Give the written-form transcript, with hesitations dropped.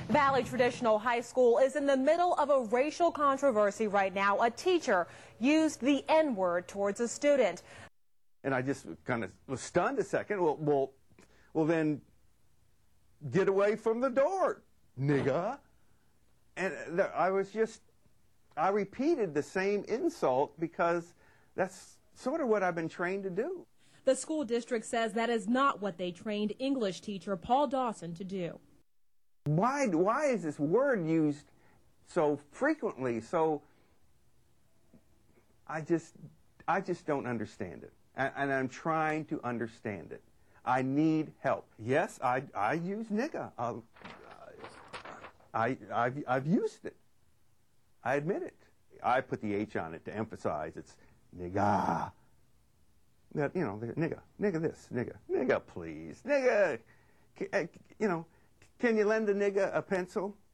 Valley Traditional High School is in the middle of a racial controversy right now. A teacher used the N-word towards a student. And I just kind of was stunned a second. Well, then get away from the door, nigga. And I repeated the same insult because that's sort of what I've been trained to do. The school district says that is not what they trained English teacher Paul Dawson to do. Why is this word used so frequently? So I just don't understand it, and I'm trying to understand it. I need help. Yes, I use nigga. I've used it. I admit it. I put the H on it to emphasize it's nigga. That, you know, nigga this, nigga please, nigga, you know. Can you lend a nigga a pencil?